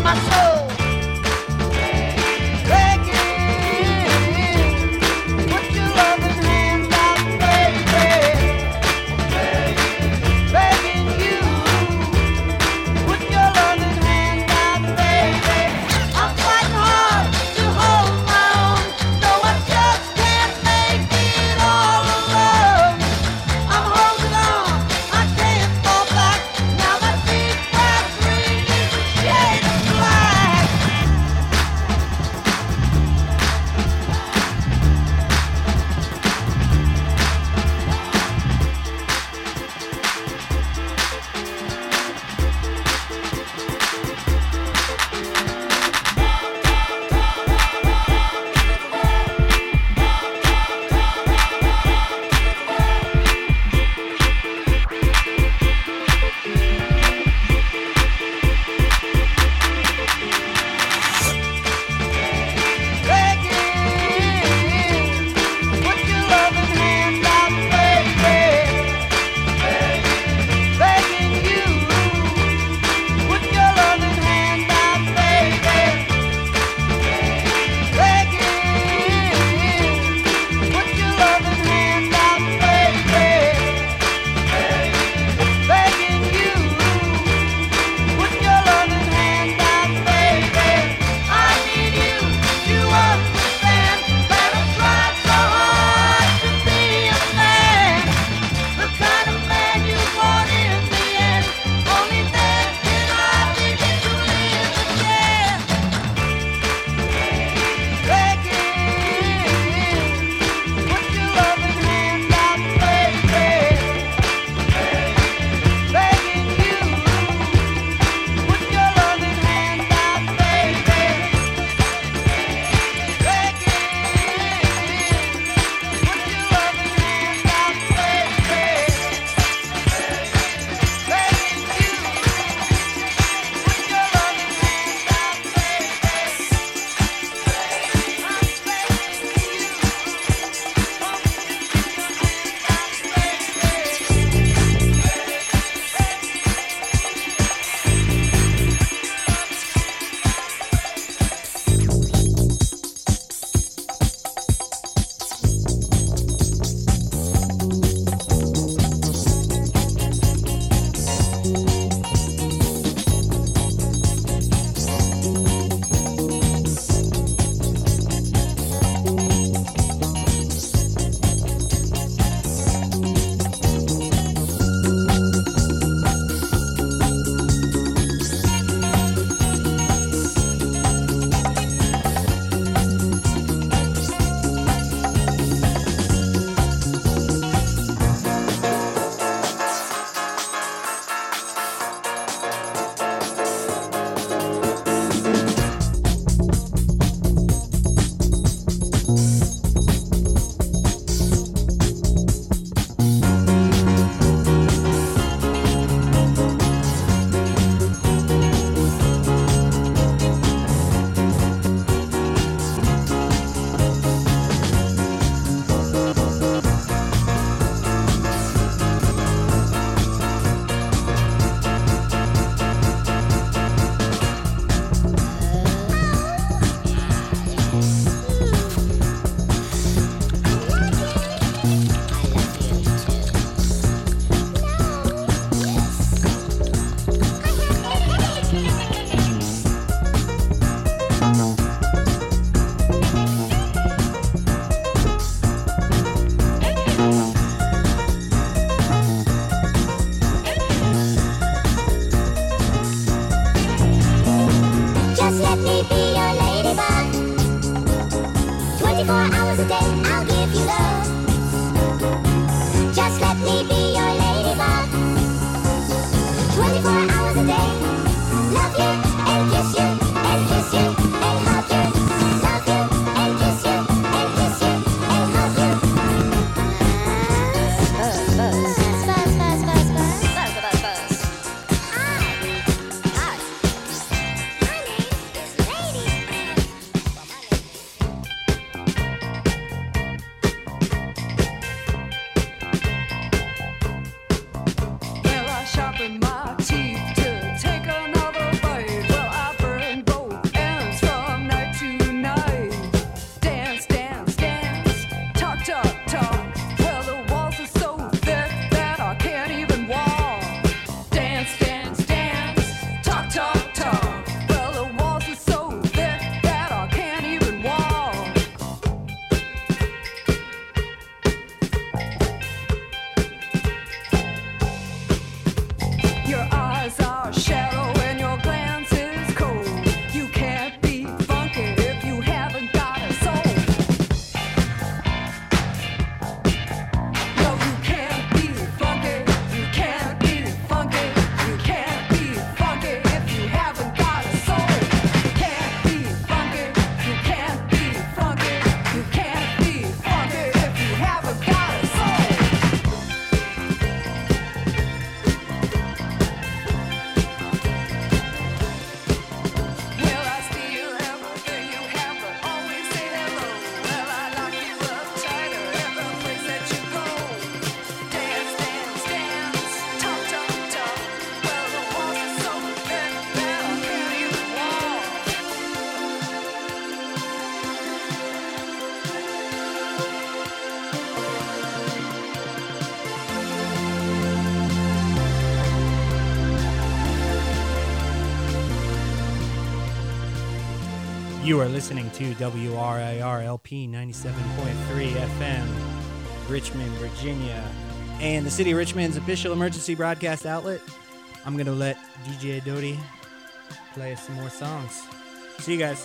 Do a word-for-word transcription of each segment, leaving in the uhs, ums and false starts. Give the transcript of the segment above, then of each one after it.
sharpen my teeth to take another bite. You are listening to W R I R L P ninety-seven point three F M, Richmond, Virginia, and the City of Richmond's official emergency broadcast outlet. I'm going to let D J Doty play us some more songs. See you guys.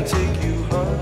take you home.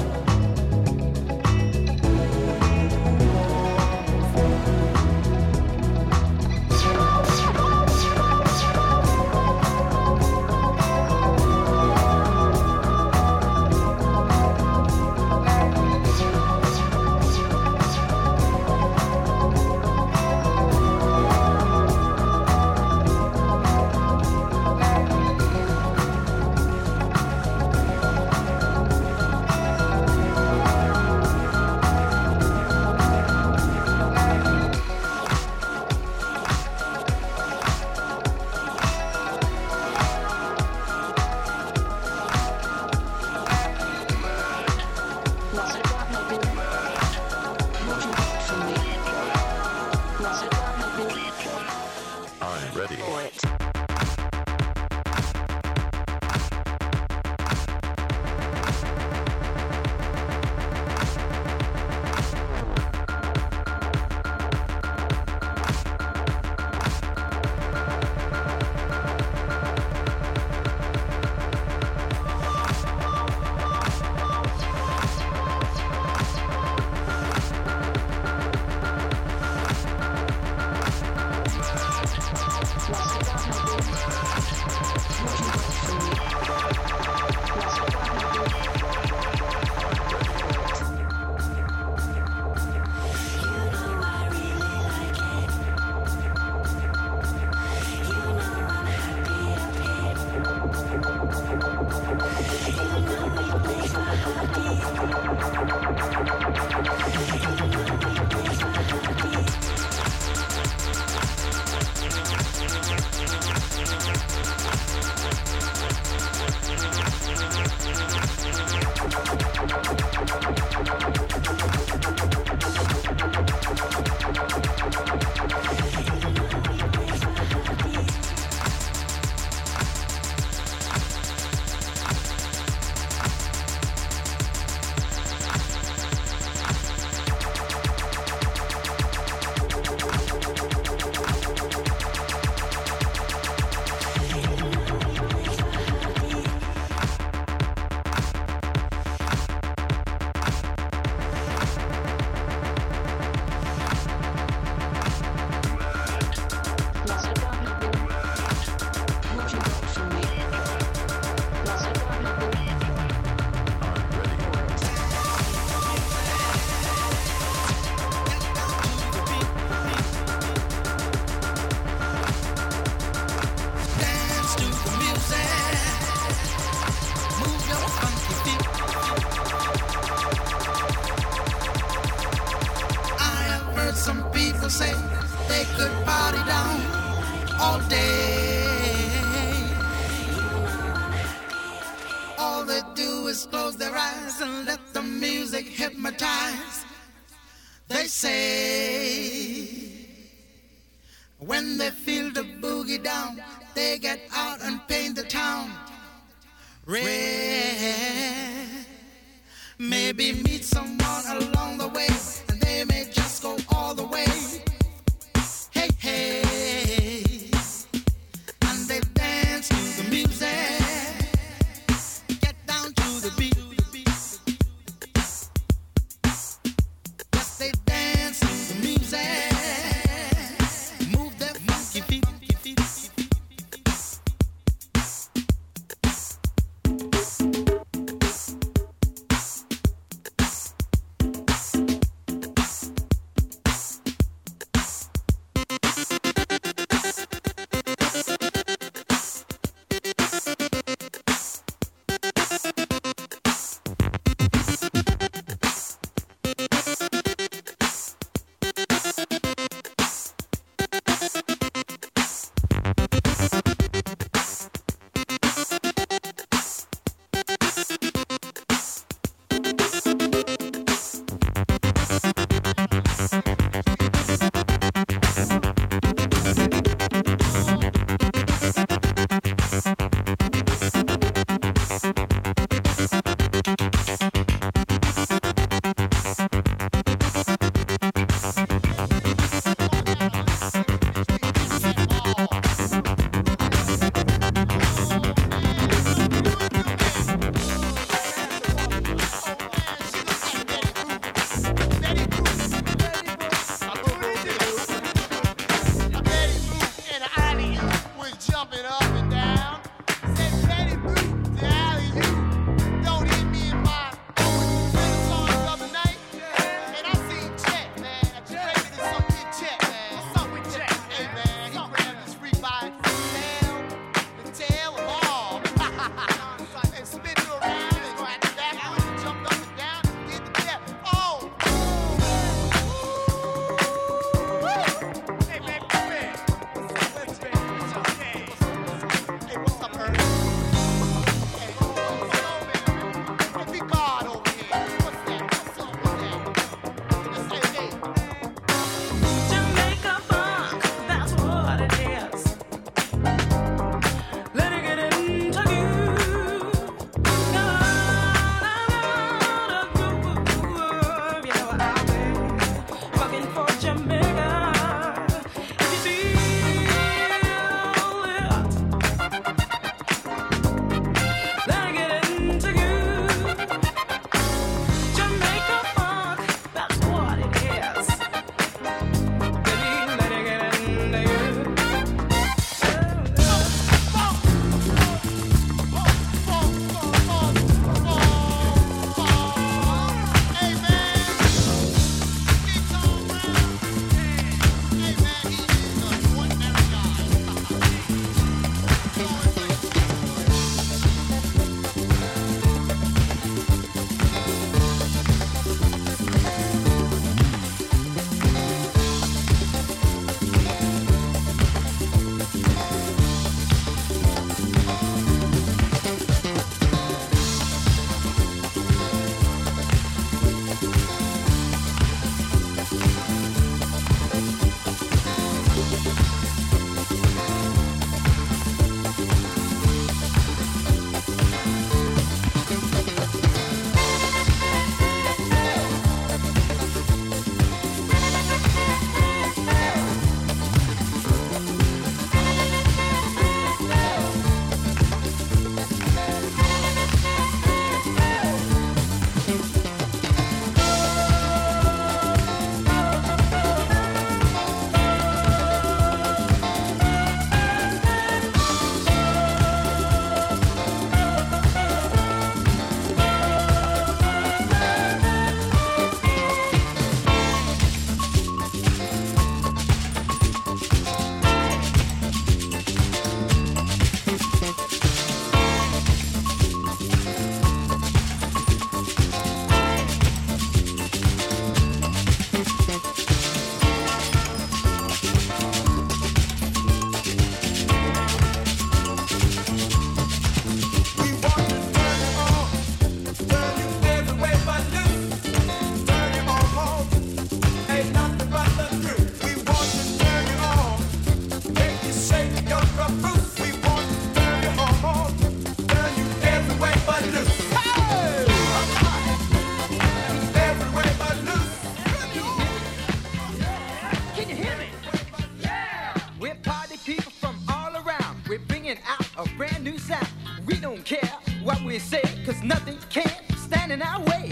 standing our way.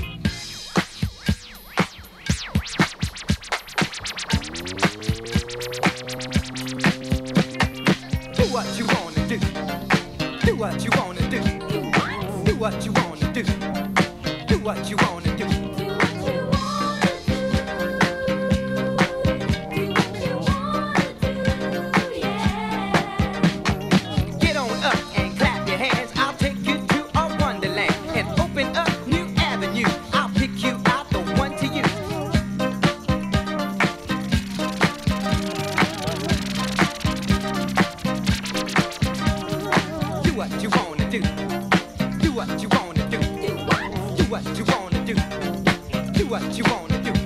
Do what you wanna do. Do what you wanna do. Do what you wanna do. Do what you wanna do. Get on up and clap your hands. I'll take you to a wonderland and open up new avenues. I'll pick you out the one to you. Do what you wanna do. Do what you wanna do. Do what you wanna do. Do what you wanna do.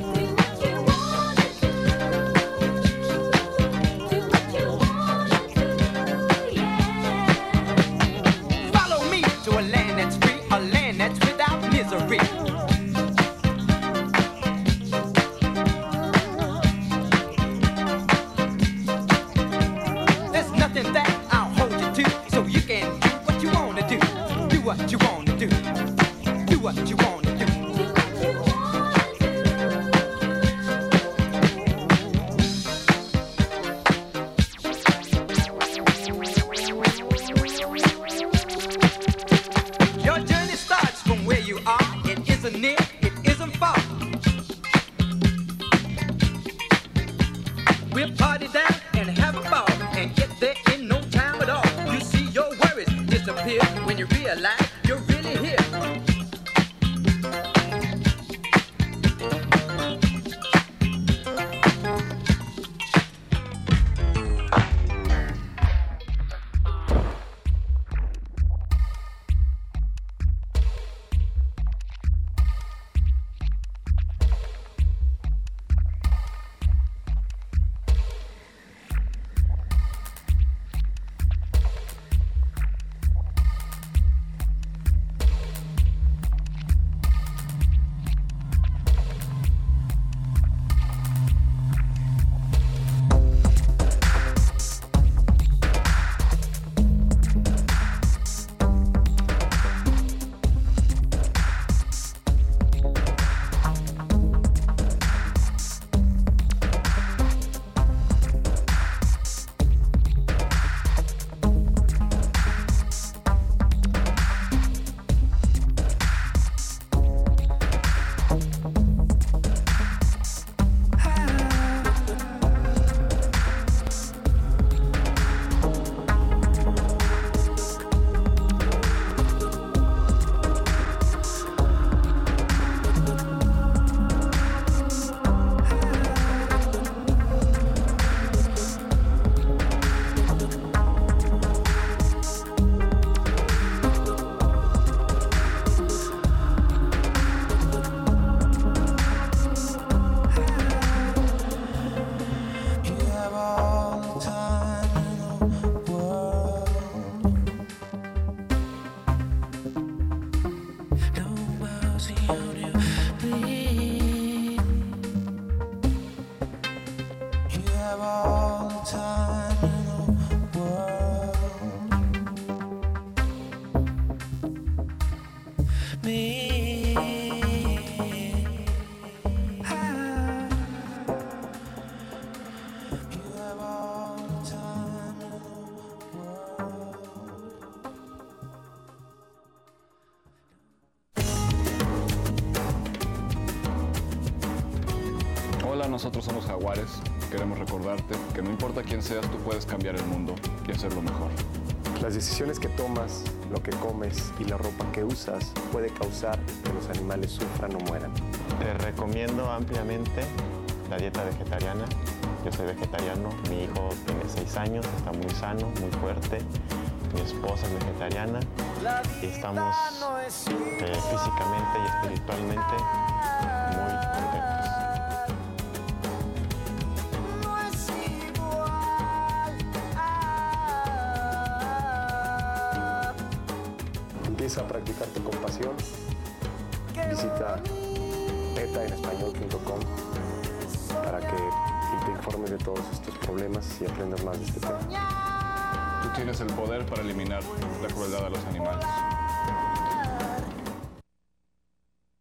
Follow me to a land that's free, a land that's without misery. There's nothing that I'll hold you to, so you can do what you wanna do. Do what you wanna do. Do what you wanna do. Your journey starts from where you are. It isn't near, it isn't far. We'll party down and have a ball and get there in no time at all. You see your worries disappear when you realize you're really here. Hola, nosotros somos Jaguares. Queremos recordarte que no importa quién seas, tú puedes cambiar el mundo y hacerlo mejor. Las decisiones que tomas, lo que comes y la ropa que usas puede causar que los animales sufran o mueran. Te recomiendo ampliamente la dieta vegetariana. Yo soy vegetariano, mi hijo tiene seis años, está muy sano, muy fuerte. Mi esposa es vegetariana y estamos eh, físicamente y espiritualmente muy contentos. Empieza a practicar tu compasión. Visita eta en español punto com para que te informes de todos estos problemas y aprendas más de este tema. Tú tienes el poder para eliminar la crueldad a los animales.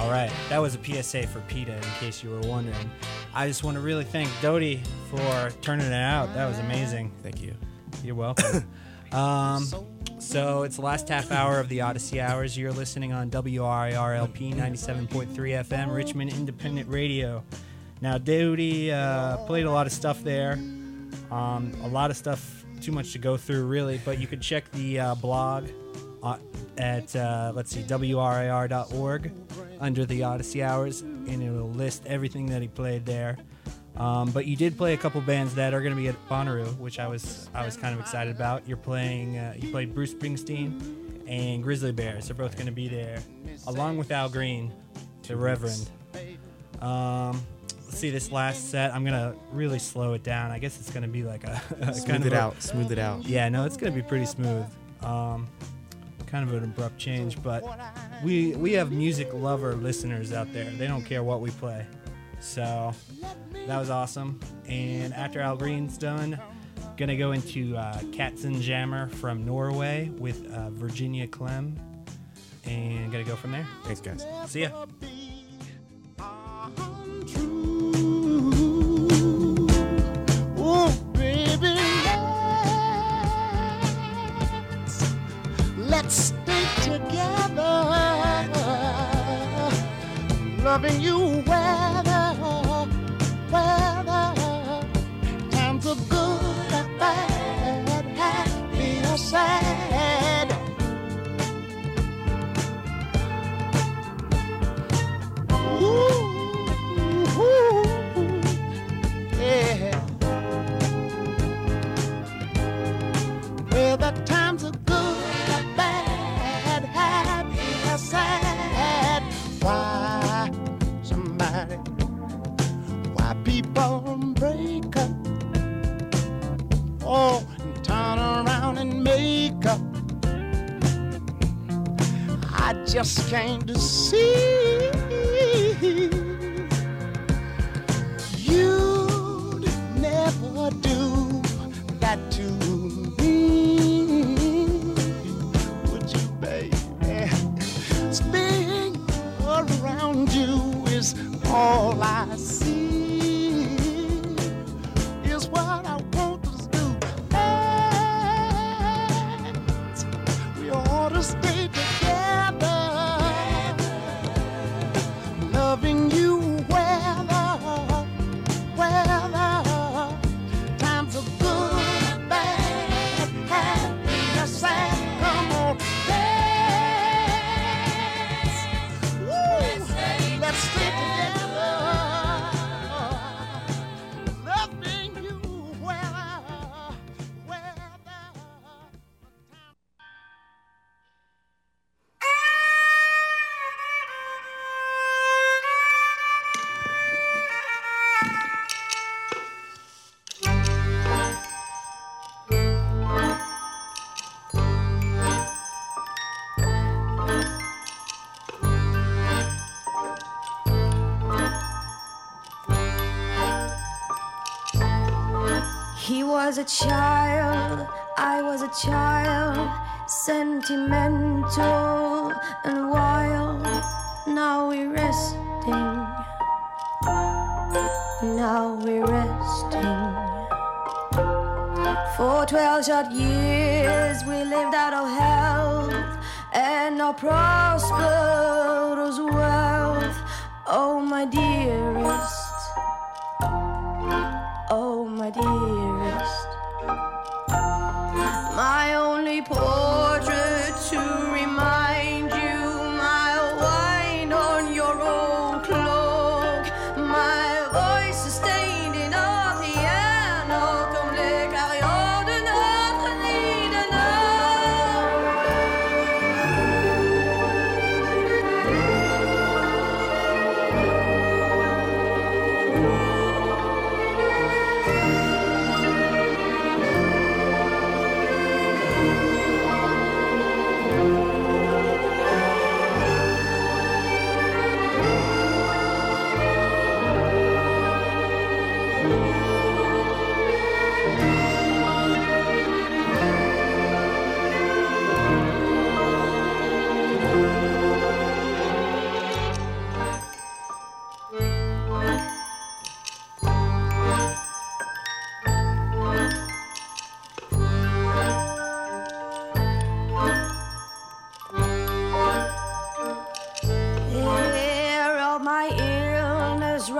All right, that was a P S A for PETA, in case you were wondering. I just want to really thank Dodie for turning it out. That was amazing. Thank you. You're welcome. um, so it's the last half hour of the Odyssey Hours. You're listening on W R A R L P ninety-seven point three F M, Richmond Independent Radio. Now, Dodie uh, played a lot of stuff there. Um, a lot of stuff, too much to go through, really. But you could check the uh, blog uh, at, uh, let's see, W R A R dot org under the Odyssey Hours, and it will list everything that he played there. Um, but you did play a couple bands that are going to be at Bonnaroo, which I was I was kind of excited about. You're playing, uh, you played Bruce Springsteen and Grizzly Bears. They're both going to be there, along with Al Green, the Reverend. Um, let's see, this last set, I'm going to really slow it down. I guess it's going to be like a, a Smooth kind it of out. A, Smooth it out. Yeah, no, it's going to be pretty smooth. Um, kind of an abrupt change, but we we have music lover listeners out there. They don't care what we play. So that was awesome. And after Al Green's done, gonna go into uh, Katzenjammer from Norway with uh, Virginia Clem, and gonna go from there. Thanks, guys. See ya. Oh, baby, let's stay together, loving you weather, weather, times are good or bad, happy or sad. Ooh, ooh, yeah. Well, the times are good or bad, happy or sad. Why somebody, why people break up, oh, and turn around and make up. I just came to see you'd never do that to me, would you, baby? Spinning around you is all I see, is what I want us to do. And we ought to stay together, loving you weather, weather, times are good, bad, happy or sad. Come on, dance. Woo. Let's stay together, loving you weather, weather. He was a child, I was a child, sentimental and wild. Now we're resting, now we're resting. For twelve short years we lived out of health, and now prospered as wealth. Oh, my dearest, oh, my dearest, my only portrait to remind you, my wine on your old cloak, my voice sustained in a piano comme les carillons de notre nid de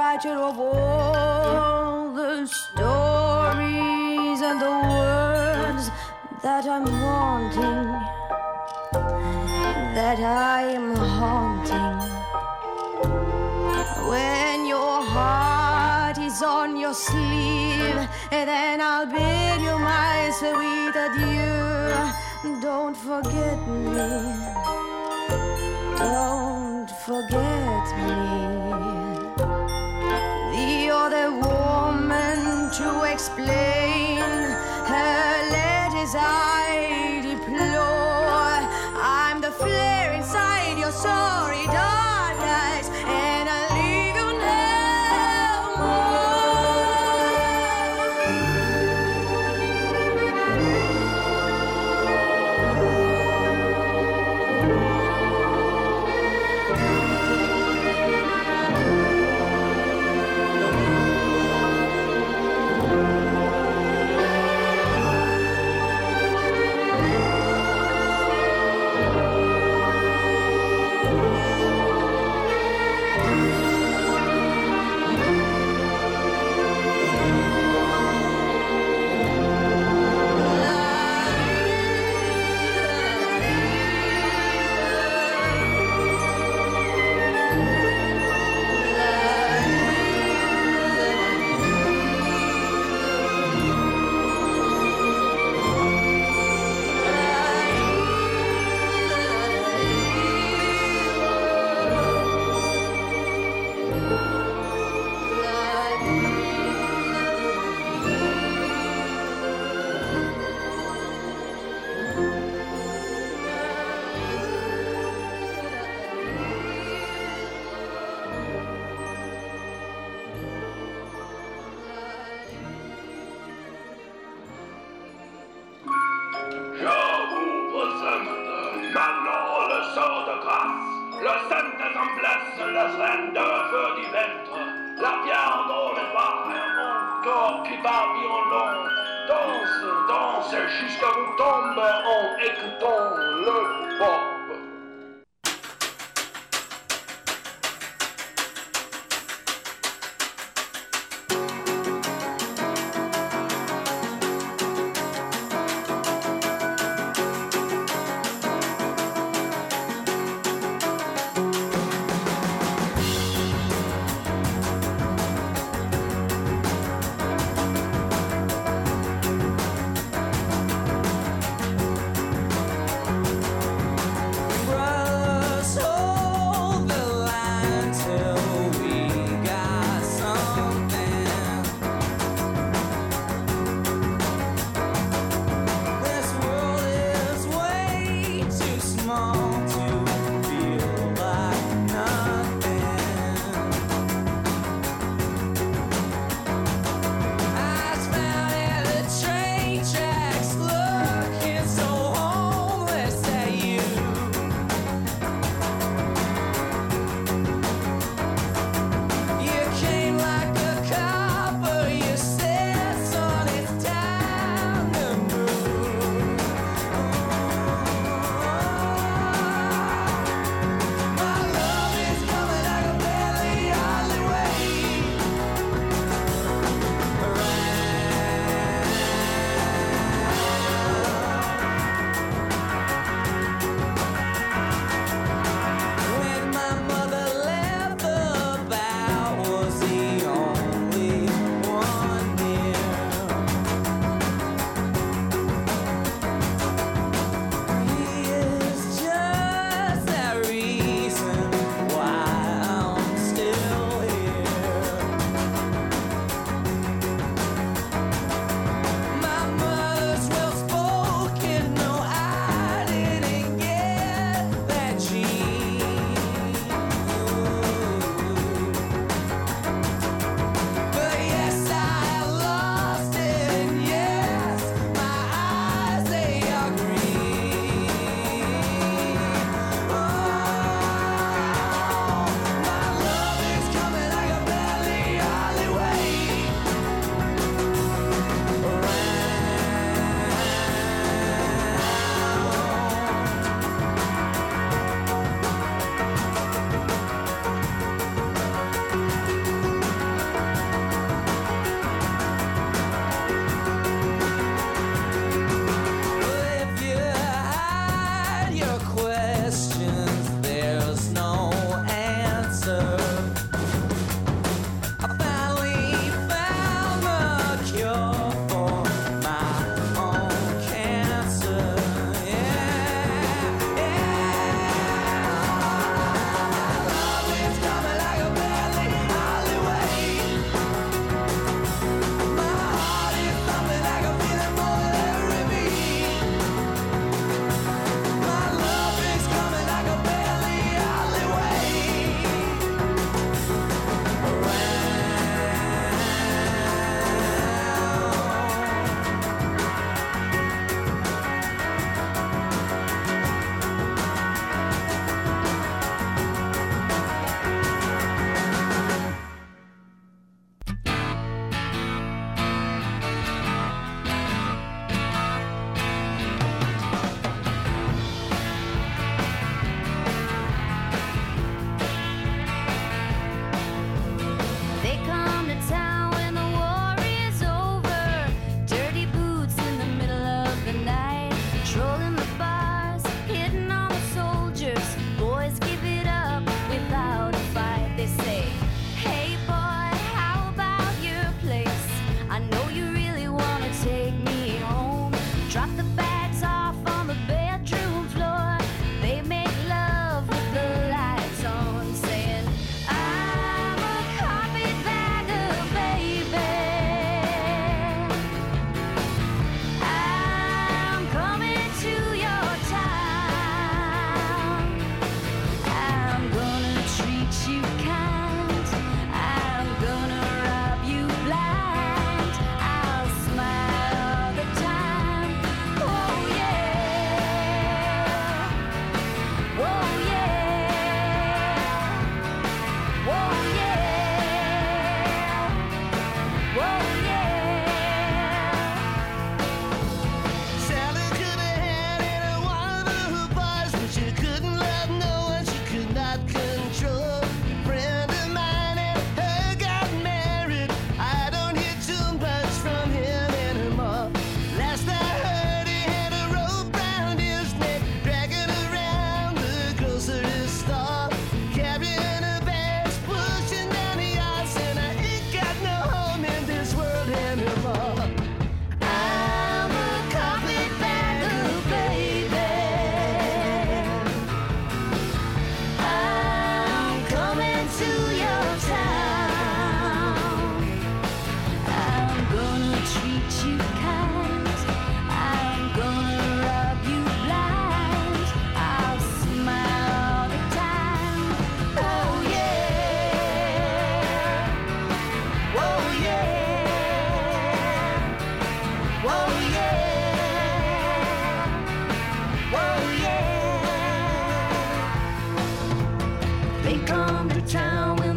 writer of all the stories and the words that I'm wanting, that I am haunting. When your heart is on your sleeve, then I'll bid you my sweet adieu. Don't forget me, don't forget me. The other woman to explain her letters I deplore. I'm the flare inside your sorry dark eyes, and I leave you no more.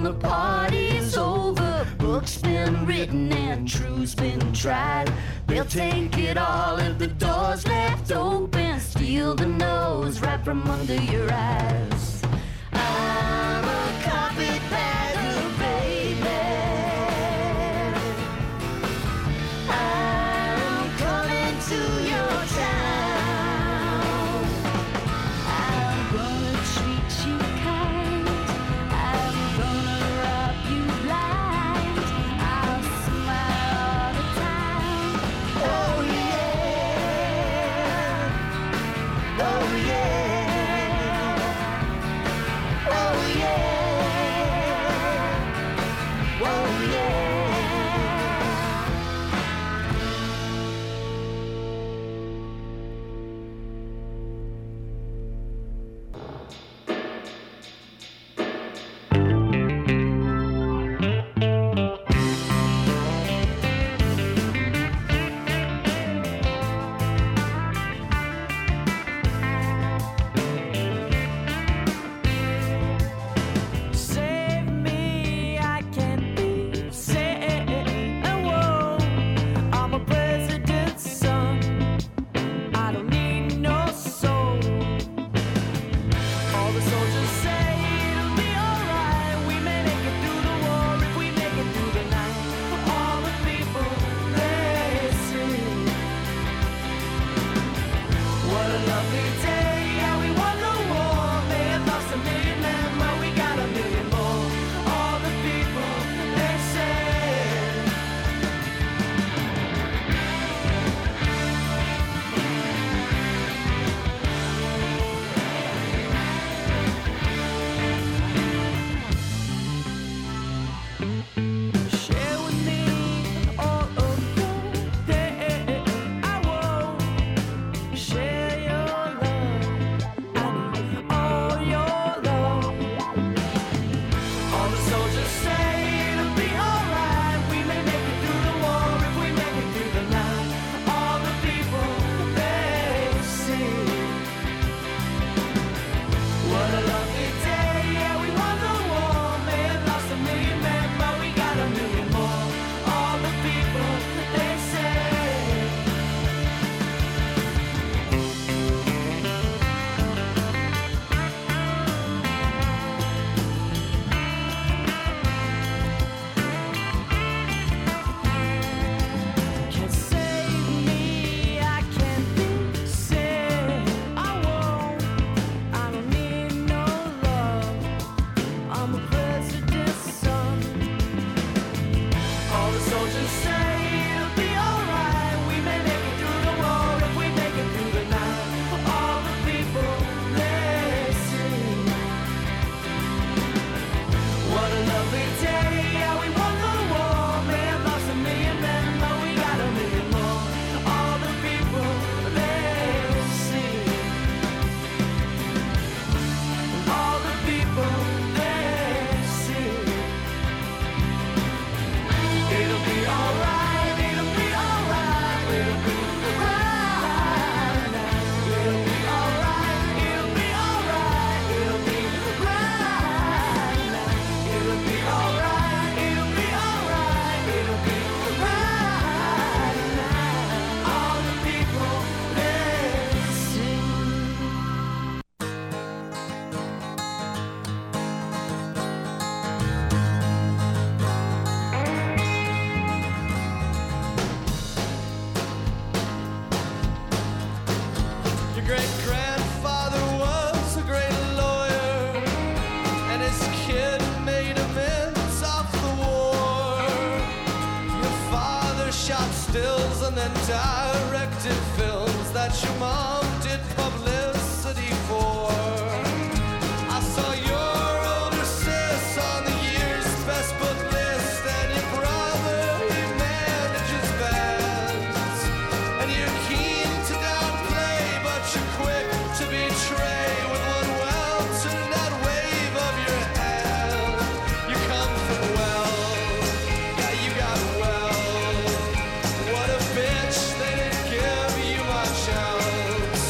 the party's over. Books been written and truth's been tried. They'll take it all if the door's left open. Steal the nose right from under your eyes. I'm a carpetbagger, baby. I'm coming to your town. I'm gonna treat you kind. I'm gonna rob you blind. I'll smile all the time. Oh yeah. Oh yeah. Oh yeah. Oh yeah. Save me, I can't be saved. Whoa, I'm a president's son. I don't need no soul. All the soldiers say it'll be alright. We may make it through the war if we make it through the night. All the people they sing. What a lovely day, yeah, we won the war. May have lost a million men, but we got a million more. All the people they say. Share with me all of your day. I won't share your love. I need all your love. All the soldiers say it'll be alright. We may make it through the war if we make it through the night. All the people they sing. What a lovely day, yeah, we won the war. May have lost a million men, but we got a million more. All the people they say. Can't save me, I can't be saved. I won't, I don't need no love. I'm a president's son. All the soldiers say it'll be alright. We may make it through the war if we make it through the night. All the people they sing. What a lovely day, yeah, we won the war. May have lost a million men, but we got a million more. All the people they sing. All the people they sing. It'll be alright, it'll be alright, it'll be right now. It'll be alright, it'll be alright, it'll be right now. It'll be alright, it'll be alright, it'll be right now. All the people they sing. Your great grandfather was a great lawyer, and his kid made amends off the war. Your father shot stills and then directed films that your mom did publicity for. I saw your older sis on the year's best book list, and your brother, he manages bands. And you're keen to downplay, but you're quick to betray with one well-turned-out wave of your hand. You come from well, yeah, you got well. What a bitch, they didn't give you much else.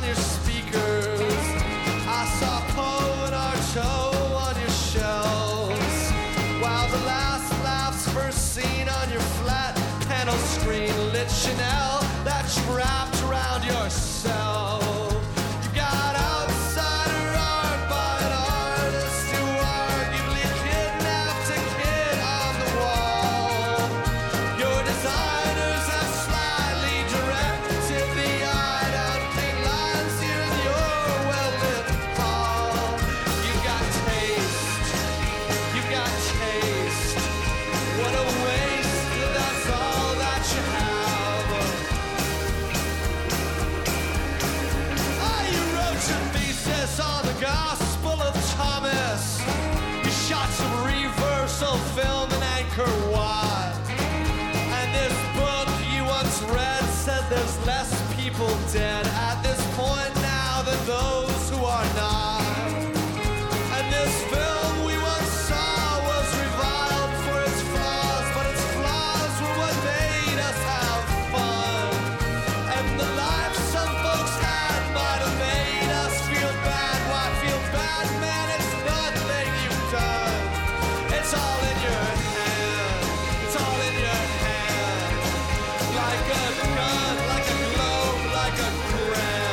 your speakers. I saw Poe and Archo on your shelves. While the last laughs first seen on your flat panel screen lit Chanel that you wrapped around yourself. You got outsider art by an artist who arguably kidnapped a kid on the wall. Your designers have slightly directed the eye down clean lines here in your well-lit hall. You got taste, you got taste. What a waste, that's all that you have. Ah, you wrote your thesis on the Gospel of Thomas. You shot some reversal film in Angkor Wat. And this book you once read said there's less people dead at this point now than those who are not. And this film we once saw was reviled for its flaws, but its flaws were what made us have fun. And the life some folks had might have made us feel bad. Why feel bad, man? It's nothing you've done. It's all in your hand. It's all in your hand. Like a gun, like a globe, like a grand.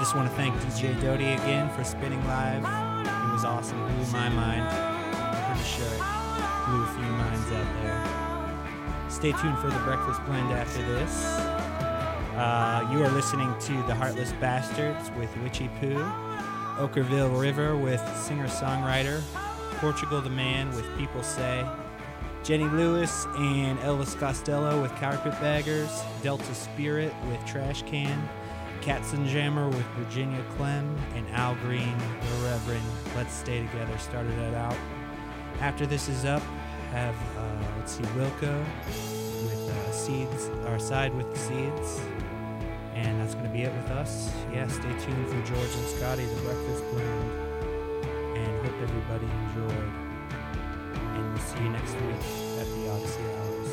just want to thank D J Doty again for spinning live. It was awesome. Blew my mind. I'm pretty sure it blew a few minds out there. Stay tuned for the Breakfast Blend after this. Uh, you are listening to The Heartless Bastards with Witchy Poo, Okerville River with singer-songwriter, Portugal the Man with People Say, Jenny Lewis and Elvis Costello with Carpetbaggers, Delta Spirit with Trash Can, Katzenjammer with Virginia Clem, and Al Green, The Reverend, Let's Stay Together started that out. After this is up, have, uh, let's see, Wilco with uh, Seeds, our Side with the Seeds. And that's going to be it with us. Yeah, stay tuned for George and Scotty, The Breakfast Blend. And hope everybody enjoyed. And we'll see you next week at the Odyssey Hours.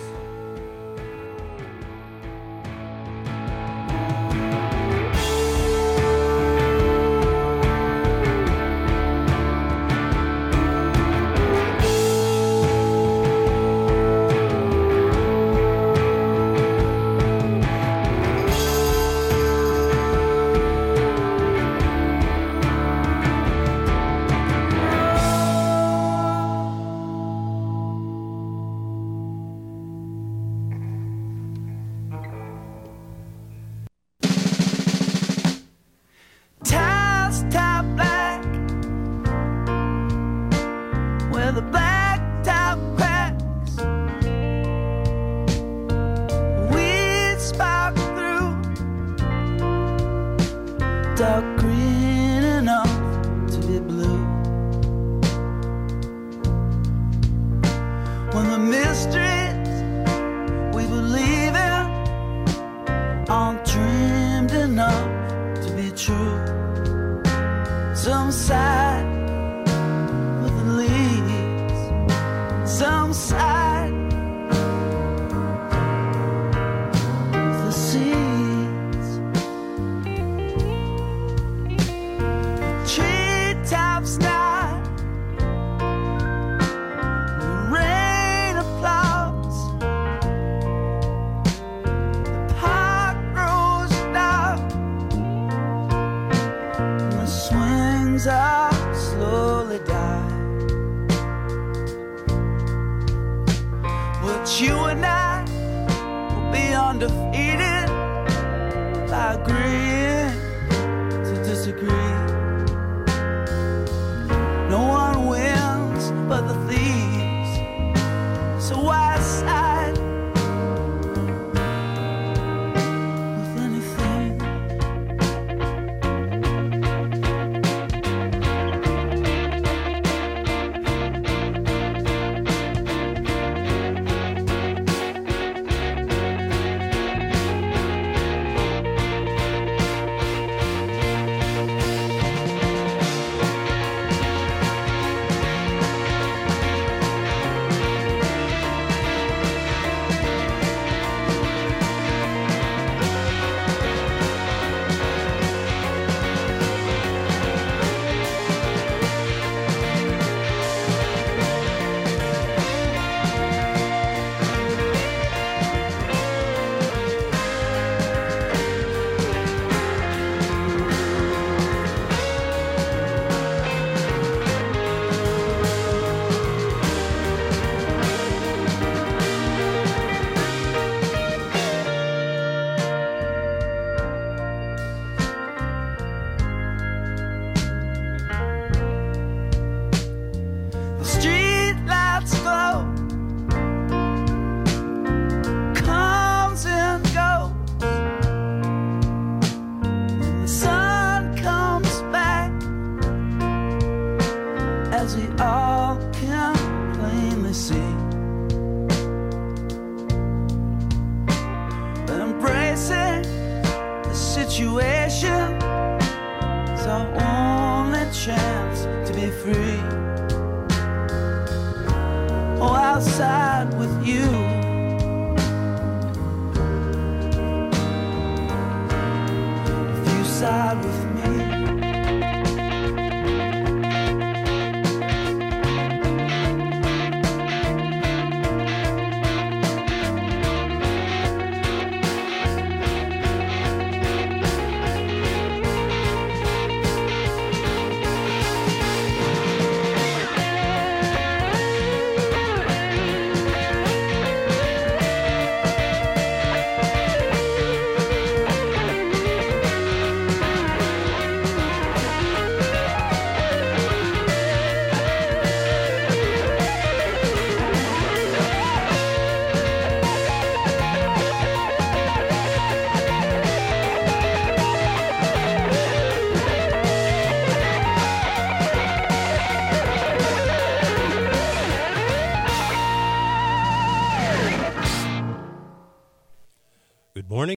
Side with